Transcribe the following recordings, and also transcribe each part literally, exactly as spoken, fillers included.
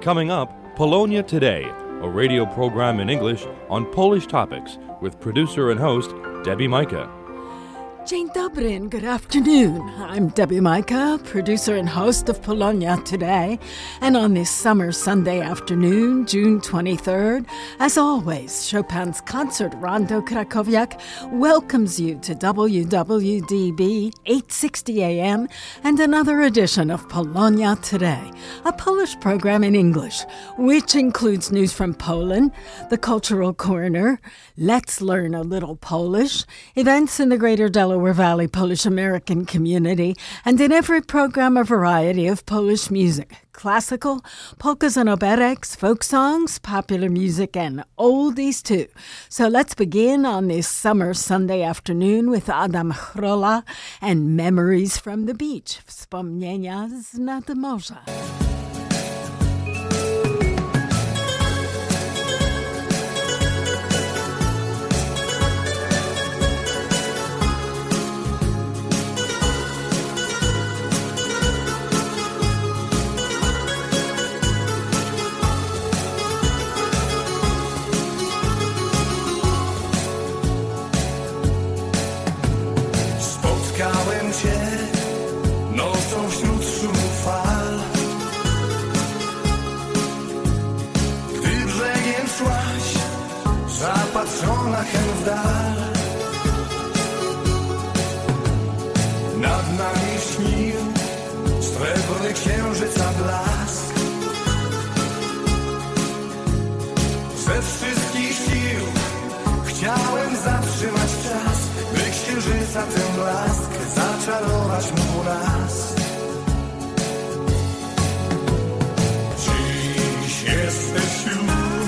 Coming up, Polonia Today, a radio program in English on Polish topics with producer and host Debbie Micah. Dzień dobry and good afternoon. I'm Debbie Micah, producer and host of Polonia Today. And on this summer Sunday afternoon, June twenty-third, as always, Chopin's concert Rondo Krakowiak welcomes you to W W D B eight sixty A M and another edition of Polonia Today, a Polish program in English, which includes news from Poland, the Cultural Corner, Let's Learn a Little Polish, events in the Greater Delaware Valley Polish-American community, and in every program a variety of Polish music, classical, polkas and operets, folk songs, popular music, and oldies too. So let's begin on this summer Sunday afternoon with Adam Chrola and Memories from the Beach, Wspomnienia z nad morza. Zapatrzona hen w dal, nad nami śnił srebrny księżyca blask. Ze wszystkich sił chciałem zatrzymać czas, by księżyca ten blask zaczarować mógł nas. Dziś jesteś już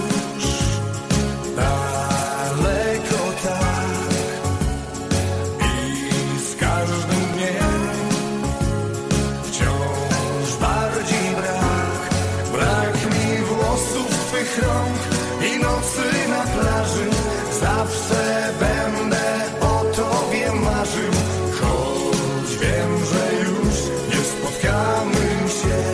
rąk i nocy na plaży. Zawsze będę o tobie marzył, choć wiem, że już nie spotkamy się.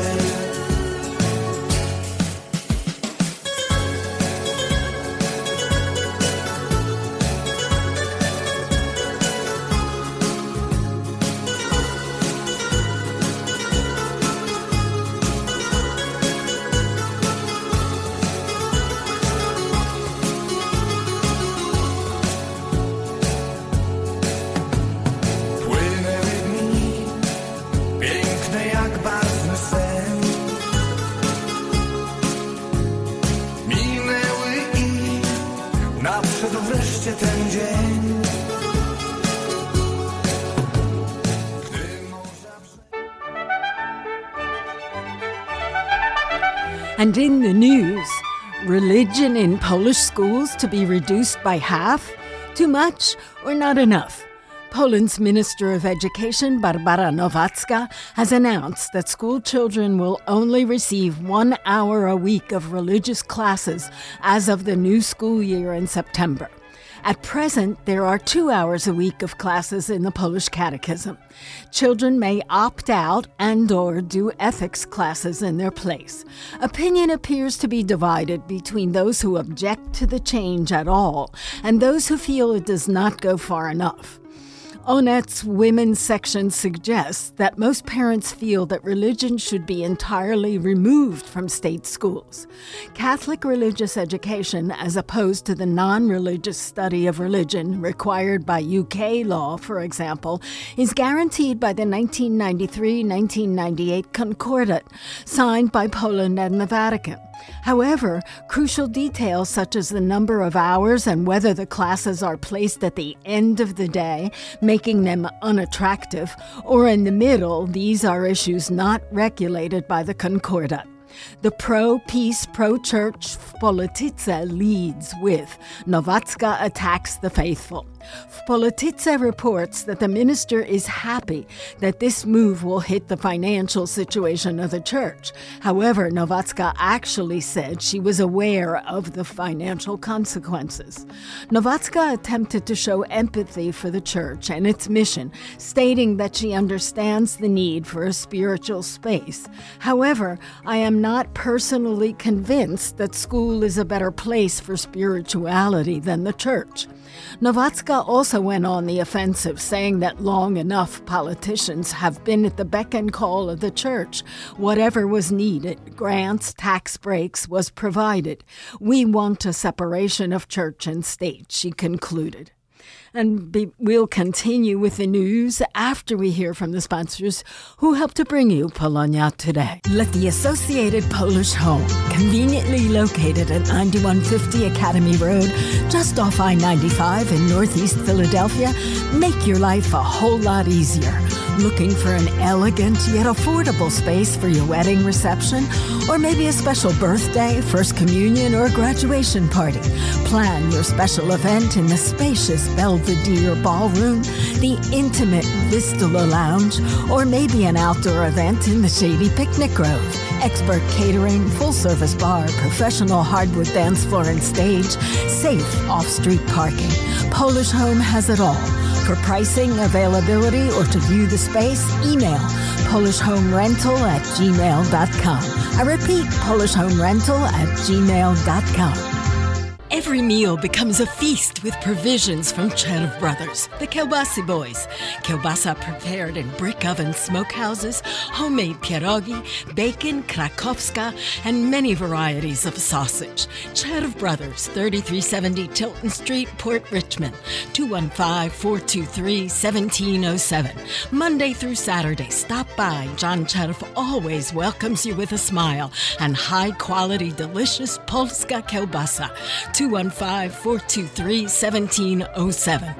Ten dzień. And in the news, religion in Polish schools to be reduced by half? Too much or not enough? Poland's Minister of Education, Barbara Nowacka, has announced that school children will only receive one hour a week of religious classes as of the new school year in September. At present, there are two hours a week of classes in the Polish Catechism. Children may opt out and or do ethics classes in their place. Opinion appears to be divided between those who object to the change at all and those who feel it does not go far enough. Onet's women's section suggests that most parents feel that religion should be entirely removed from state schools. Catholic religious education, as opposed to the non-religious study of religion required by U K law, for example, is guaranteed by the nineteen ninety-three nineteen ninety-eight Concordat, signed by Poland and the Vatican. However, crucial details such as the number of hours and whether the classes are placed at the end of the day, making them unattractive, or in the middle, these are issues not regulated by the Concordat. The pro-peace, pro-church Polityce leads with Nowacka attacks the faithful. W Polityce reports that the minister is happy that this move will hit the financial situation of the church. However, Nowacka actually said she was aware of the financial consequences. Nowacka attempted to show empathy for the church and its mission, stating that she understands the need for a spiritual space. However, I am not personally convinced that school is a better place for spirituality than the church. Nowacka also went on the offensive, saying that long enough politicians have been at the beck and call of the church. Whatever was needed, grants, tax breaks, was provided. We want a separation of church and state, she concluded. And be, we'll continue with the news after we hear from the sponsors who help to bring you Polonia Today. Let the Associated Polish Home, conveniently located at ninety-one fifty Academy Road, just off I ninety-five in Northeast Philadelphia, make your life a whole lot easier. Looking for an elegant yet affordable space for your wedding reception, or maybe a special birthday, first communion, or graduation party? Plan your special event in the spacious Belvedere Ballroom, the intimate Vistula Lounge, or maybe an outdoor event in the shady Picnic Grove. Expert catering, full-service bar, professional hardwood dance floor and stage, safe off-street parking. Polish Home has it all. For pricing, availability, or to view the space, email polishhomerental at gmail dot com. I repeat, polishhomerental at gmail dot com. Every meal becomes a feast with provisions from Czerw Brothers, the Kiełbasy Boys. Kiełbasa prepared in brick oven smokehouses, homemade pierogi, bacon, krakowska, and many varieties of sausage. Czerw Brothers, thirty-three seventy Tilton Street, Port Richmond, two one five, four two three, one seven zero seven. Monday through Saturday, stop by. John Czerw always welcomes you with a smile and high-quality, delicious Polska Kiełbasa. two one five, four two three, one seven zero seven.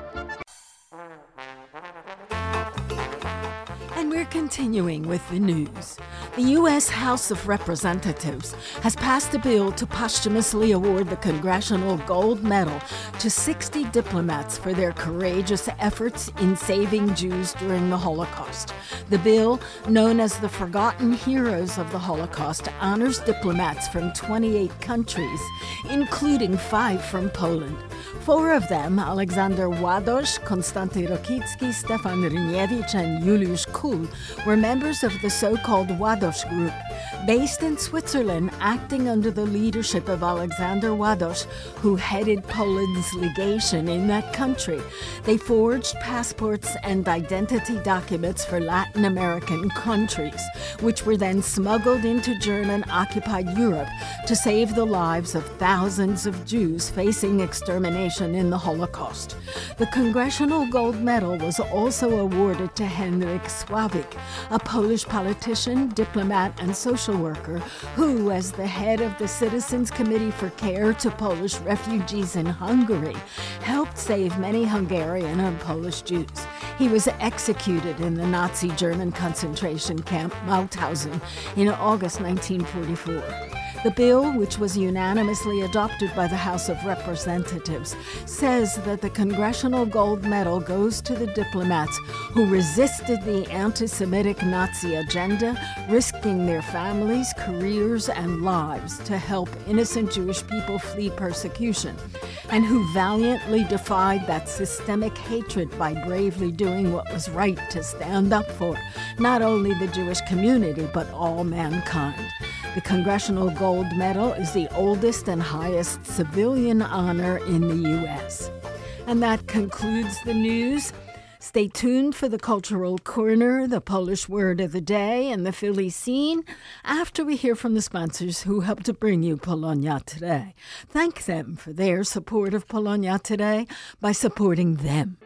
And we're continuing with the news. The U S House of Representatives has passed a bill to posthumously award the Congressional Gold Medal to sixty diplomats for their courageous efforts in saving Jews during the Holocaust. The bill, known as the Forgotten Heroes of the Holocaust, honors diplomats from twenty-eight countries, including five from Poland. Four of them, Aleksander Ładoś, Konstanty Rokicki, Stefan Ryniewicz, and Juliusz Kuhl, were members of the so-called Ładoś Group. Based in Switzerland, acting under the leadership of Aleksander Ładoś, who headed Poland's legation in that country, they forged passports and identity documents for Latin American countries, which were then smuggled into German-occupied Europe to save the lives of thousands of Jews facing extermination in the Holocaust. The Congressional Gold Medal was also awarded to Henryk Sławik, a Polish politician, diplomat, and social worker who, as the head of the Citizens Committee for Care to Polish Refugees in Hungary, helped save many Hungarian and Polish Jews. He was executed in the Nazi German concentration camp Mauthausen in August nineteen forty-four. The bill, which was unanimously adopted by the House of Representatives, says that the Congressional Gold Medal goes to the diplomats who resisted the anti-Semitic Nazi agenda, risking their families, careers, and lives to help innocent Jewish people flee persecution, and who valiantly defied that systemic hatred by bravely doing what was right to stand up for not only the Jewish community, but all mankind. The Congressional Gold Medal is the oldest and highest civilian honor in the U S. And that concludes the news. Stay tuned for the Cultural Corner, the Polish Word of the Day, and the Philly Scene after we hear from the sponsors who help to bring you Polonia Today. Thank them for their support of Polonia Today by supporting them.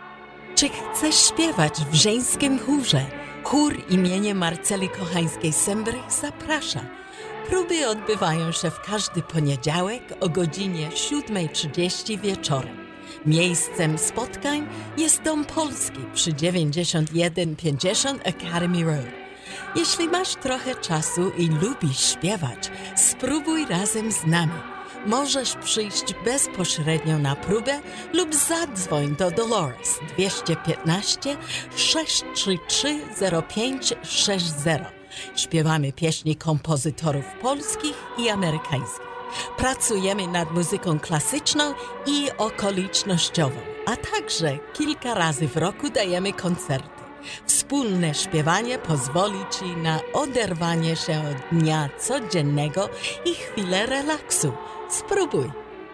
Czy chcesz śpiewać w żeńskim chórze? Chór imienia Marceli Kochańskiej-Sembry zaprasza. Próby odbywają się w każdy poniedziałek o godzinie siódma trzydzieści wieczorem. Miejscem spotkań jest Dom Polski przy dziewięćdziesiąt jeden pięćdziesiąt Academy Road. Jeśli masz trochę czasu i lubisz śpiewać, spróbuj razem z nami. Możesz przyjść bezpośrednio na próbę lub zadzwoń do Dolores dwieście piętnaście, sześć trzy trzy, zero pięć sześć zero. Śpiewamy pieśni kompozytorów polskich i amerykańskich. Pracujemy nad muzyką klasyczną i okolicznościową, a także kilka razy w roku dajemy koncerty. Wspólne śpiewanie pozwoli Ci na oderwanie się od dnia codziennego i chwilę relaksu. Spróbuj!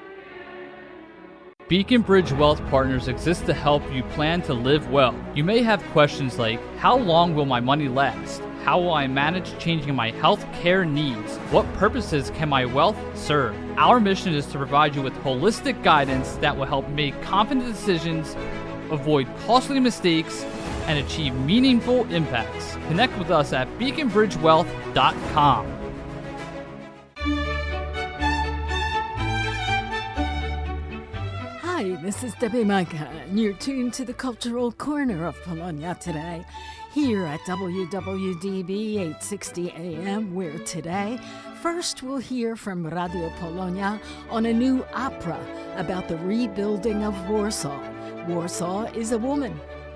Beacon Bridge Wealth Partners exists to help you plan to live well. You may have questions like, how long will my money last? How will I manage changing my health care needs? What purposes can my wealth serve? Our mission is to provide you with holistic guidance that will help make confident decisions, avoid costly mistakes, and achieve meaningful impacts. Connect with us at beacon bridge wealth dot com. Hi, this is Debbie Micah, and you're tuned to the Cultural Corner of Polonia today, here at W W D B eight sixty A M, where today, first we'll hear from Radio Polonia on a new opera about the rebuilding of Warsaw. Warsaw is a woman.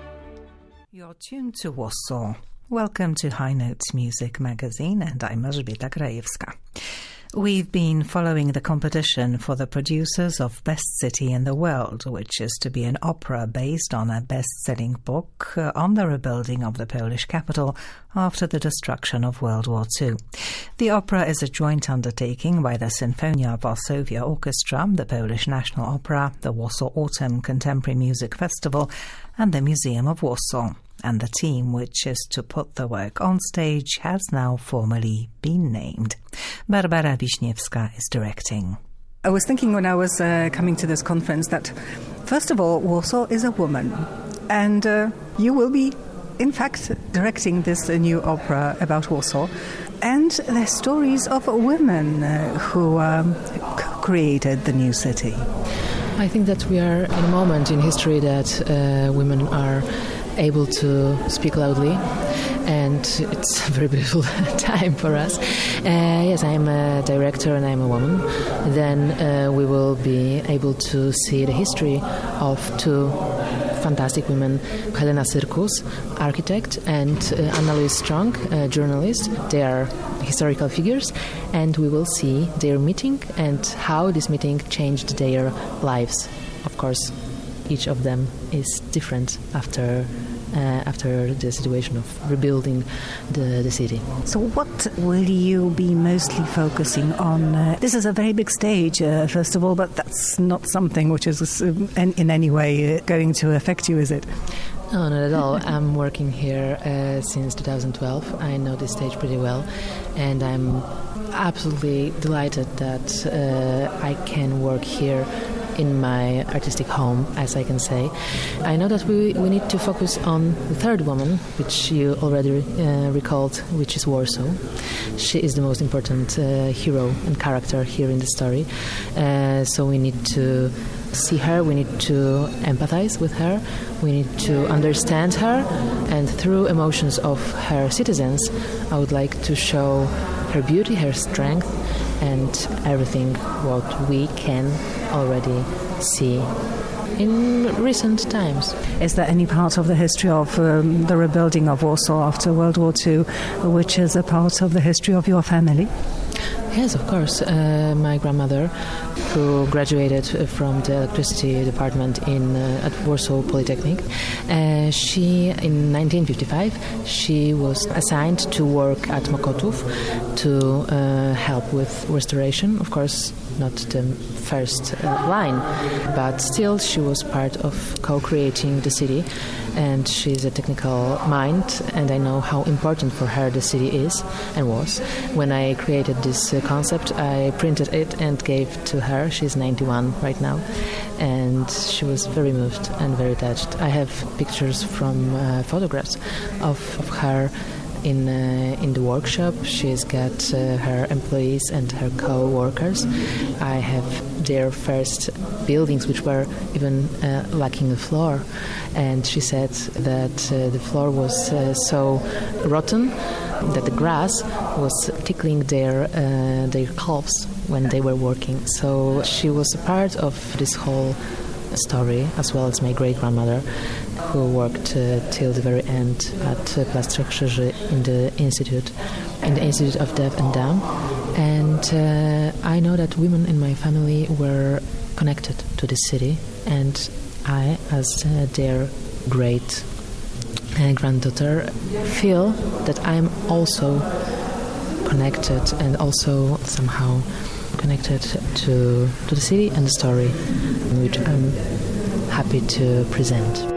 You're tuned to Warsaw. Welcome to High Notes Music Magazine, and I'm Elżbieta Krajewska. We've been following the competition for the producers of Best City in the World, which is to be an opera based on a best-selling book uh, on the rebuilding of the Polish capital after the destruction of World War Two. The opera is a joint undertaking by the Sinfonia Varsovia Orchestra, the Polish National Opera, the Warsaw Autumn Contemporary Music Festival, and the Museum of Warsaw. And the team which is to put the work on stage has now formally been named. Barbara Wiśniewska is directing. I was thinking when I was uh, coming to this conference that, first of all, Warsaw is a woman. And uh, you will be, in fact, directing this uh, new opera about Warsaw. And the stories of women uh, who um, created the new city. I think that we are in a moment in history that uh, women are able to speak loudly, and it's a very beautiful time for us. Uh, yes, I'm a director and I'm a woman. Then uh, we will be able to see the history of two fantastic women, Helena Syrkus, architect, and uh, Anna-Louise Strong, uh, journalist. They are historical figures, and we will see their meeting and how this meeting changed their lives. Of course, each of them is different after uh, after the situation of rebuilding the, the city. So what will you be mostly focusing on? Uh, this is a very big stage, uh, first of all, but that's not something which is uh, in, in any way uh, going to affect you, is it? No, not at all. I'm working here uh, since two thousand twelve. I know this stage pretty well, and I'm absolutely delighted that uh, I can work here in my artistic home, as I can say. I know that we, we need to focus on the third woman, which you already uh, recalled, which is Warsaw. She is the most important uh, hero and character here in the story. Uh, so we need to see her, we need to empathize with her, we need to understand her, and through emotions of her citizens, I would like to show her beauty, her strength, and everything what we can already see in recent times. Is there any part of the history of um, the rebuilding of Warsaw after World War Two which is a part of the history of your family? Yes, of course. Uh, my grandmother, who graduated from the electricity department in uh, at Warsaw Polytechnic, uh, she in nineteen fifty-five she was assigned to work at Mokotów to uh, help with restoration. Of course, not the first uh, line, but still she was part of co-creating the city, and she's a technical mind, and I know how important for her the city is and was. When I created this uh, concept, I printed it and gave to her. She's ninety-one right now, and she was very moved and very touched. I have pictures from uh, photographs of, of her in uh, in the workshop. She's got uh, her employees and her co-workers. I have their first buildings, which were even uh, lacking a floor, and she said that uh, the floor was uh, so rotten that the grass was tickling their uh, their calves when they were working. So she was a part of this whole story, as well as my great-grandmother, who worked uh, till the very end at uh, Plac Krzyży in the institute, in the Institute of Deaf and Dumb. And uh, I know that women in my family were connected to this city, and I, as uh, their great uh, granddaughter, feel that I'm also connected and also somehow connected to to the city and the story, which I'm happy to present.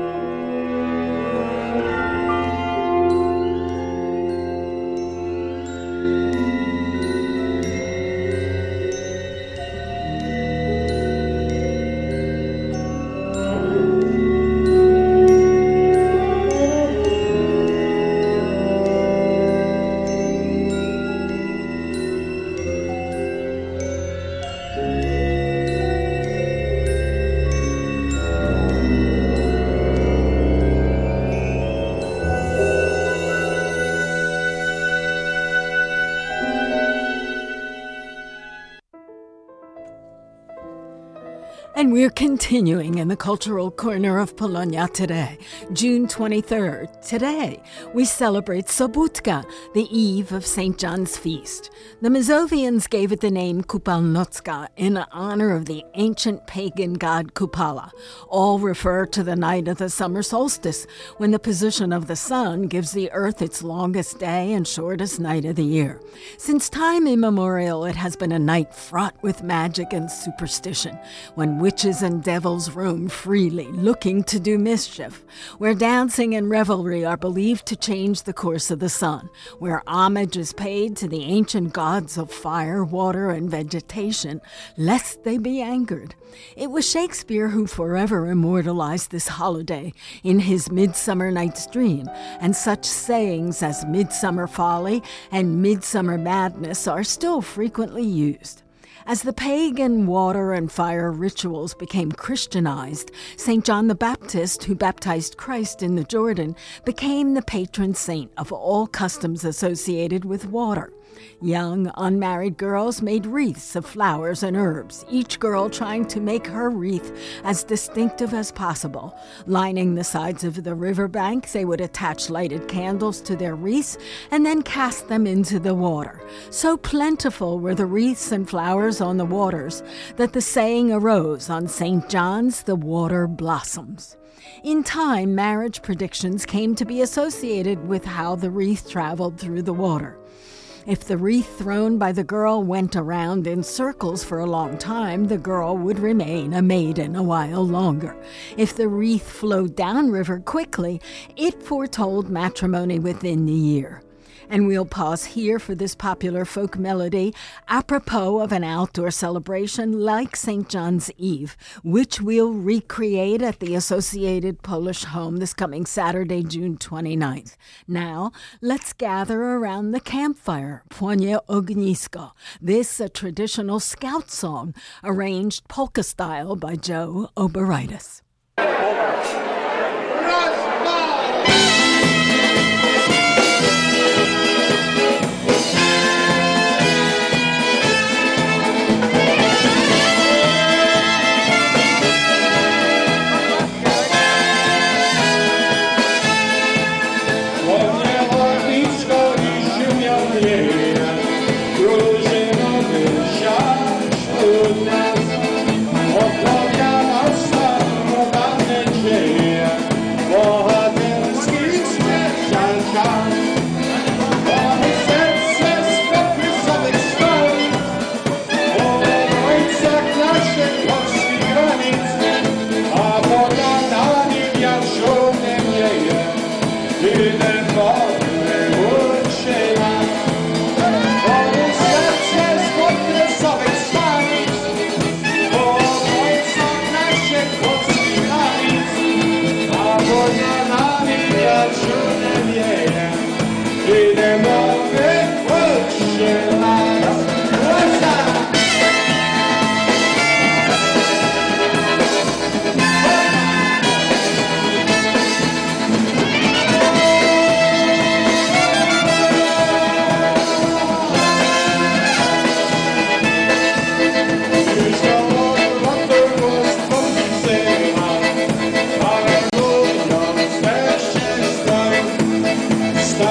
And we're continuing in the cultural corner of Polonia today, June twenty-third. Today, we celebrate Sobutka, the eve of Saint John's feast. The Mazovians gave it the name Kupalnocka in honor of the ancient pagan god Kupala. All refer to the night of the summer solstice, when the position of the sun gives the earth its longest day and shortest night of the year. Since time immemorial, it has been a night fraught with magic and superstition, when witches and devils roam freely, looking to do mischief, where dancing and revelry are believed to change the course of the sun, where homage is paid to the ancient gods of fire, water, and vegetation, lest they be angered. It was Shakespeare who forever immortalized this holiday in his Midsummer Night's Dream, and such sayings as Midsummer Folly and Midsummer Madness are still frequently used. As the pagan water and fire rituals became Christianized, Saint John the Baptist, who baptized Christ in the Jordan, became the patron saint of all customs associated with water. Young, unmarried girls made wreaths of flowers and herbs, each girl trying to make her wreath as distinctive as possible. Lining the sides of the riverbank, they would attach lighted candles to their wreaths and then cast them into the water. So plentiful were the wreaths and flowers on the waters that the saying arose on Saint John's, the water blossoms. In time, marriage predictions came to be associated with how the wreath traveled through the water. If the wreath thrown by the girl went around in circles for a long time, the girl would remain a maiden a while longer. If the wreath flowed downriver quickly, it foretold matrimony within the year. And we'll pause here for this popular folk melody, apropos of an outdoor celebration like Saint John's Eve, which we'll recreate at the Associated Polish Home this coming Saturday, June twenty-ninth. Now, let's gather around the campfire, Płonie Ognisko. This a traditional scout song, arranged polka style by Joe Oberaitis. Opowiada sam, rodane dzieje.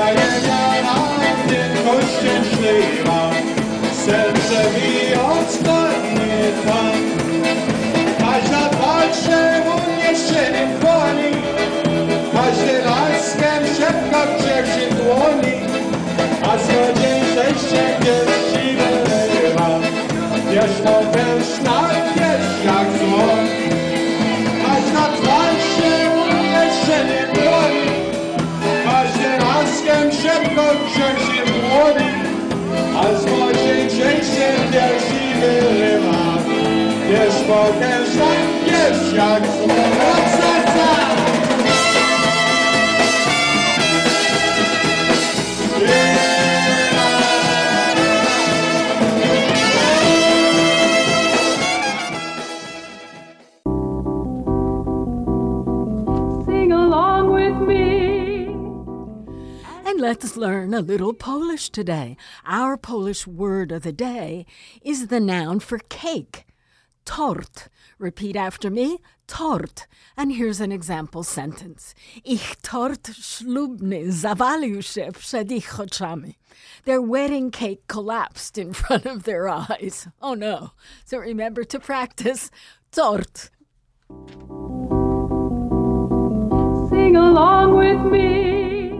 jedna tylko szczęśliwa, serce mi odstąpnie tam. Każda walczy u mnie się nie boli, każdy laskiem szepka w pierwszej dłoni, a zgodzień się pierwszy wyrywa. Wiesz, potężna jest jak zło, każda walczy u mnie się nie boli, każdy laskiem szepka w pierwszej dłoni, a zgodzień się pierwszy wyrywa. Wiesz, potężna jest jak zło. Let's learn a little Polish today. Our Polish word of the day is the noun for cake, tort. Repeat after me, tort. And here's an example sentence. Ich tort ślubny zawalił się przed ich oczami. Their wedding cake collapsed in front of their eyes. Oh no. So remember to practice tort. Sing along with me.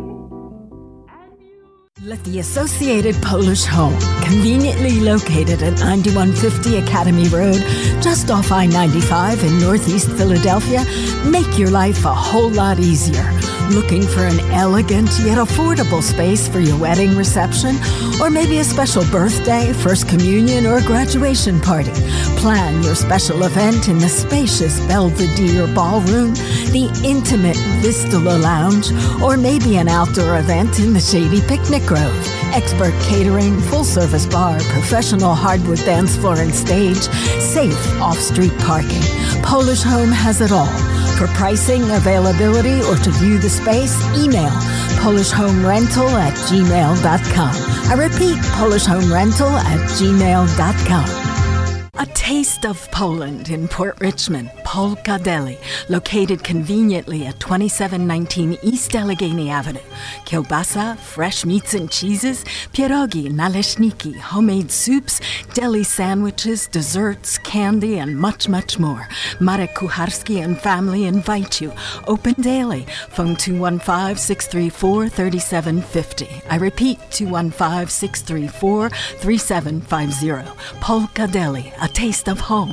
Let the Associated Polish Home, conveniently located at ninety-one fifty Academy Road, just off I ninety-five in Northeast Philadelphia, make your life a whole lot easier. Looking for an elegant yet affordable space for your wedding reception, or maybe a special birthday, first communion, or graduation party? Plan your special event in the spacious Belvedere Ballroom, the intimate Vistula Lounge, or maybe an outdoor event in the shady Picnic Grove. Expert catering, full-service bar, professional hardwood dance floor and stage, safe off-street parking. Polish Home has it all. For pricing, availability, or to view the space, email polishhomerental at gmail dot com. I repeat, polishhomerental at gmail dot com. A taste of Poland in Port Richmond, Polka Deli, located conveniently at twenty-seven nineteen East Allegheny Avenue. Kielbasa, fresh meats and cheeses, pierogi, naleśniki, homemade soups, deli sandwiches, desserts, candy, and much, much more. Marek Kucharski and family invite you. Open daily. Phone two one five, six three four, three seven five zero. I repeat, two one five, six three four, three seven five zero. Polka Deli, a taste of home.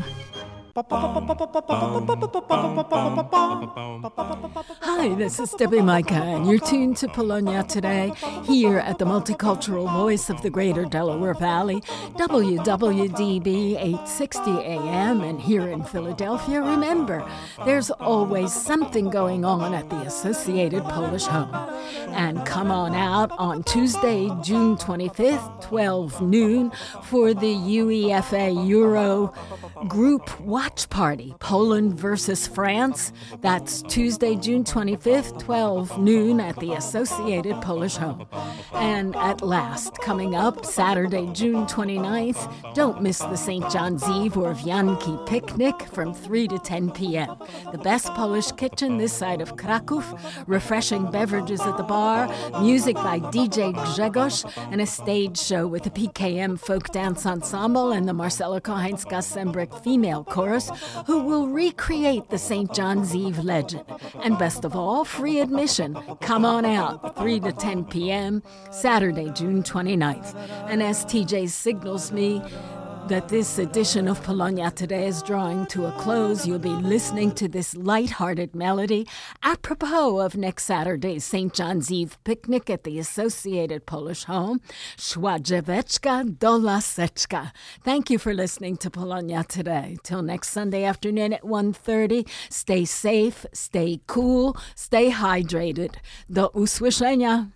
Hi, this is Debbie Micah, and you're tuned to Polonia Today, here at the Multicultural Voice of the Greater Delaware Valley, W W D B eight sixty A M, and here in Philadelphia, remember, there's always something going on at the Associated Polish Home. And come on out on Tuesday, June twenty-fifth, twelve noon, for the UEFA Euro Group Watch Party, Poland versus France. That's Tuesday, June twenty-fifth, twelve noon at the Associated Polish Home. And at last, coming up Saturday, June twenty-ninth, don't miss the Saint John's Eve or Wianki picnic from three to ten p.m. The best Polish kitchen this side of Kraków, refreshing beverages at the bar, music by D J Grzegorz, and a stage show with the P K M Folk Dance Ensemble and the Marcela Kochańska Sembrek Female Chorus, who will recreate the Saint John's Eve legend. And best of all, free admission. Come on out, three to ten p.m., Saturday, June twenty-ninth. And as T J signals me that this edition of Polonia Today is drawing to a close, you'll be listening to this light-hearted melody apropos of next Saturday's Saint John's Eve picnic at the Associated Polish Home, Szła dzieweczka do laseczka. Thank you for listening to Polonia Today. Till next Sunday afternoon at one thirty, stay safe, stay cool, stay hydrated. Do usłyszenia.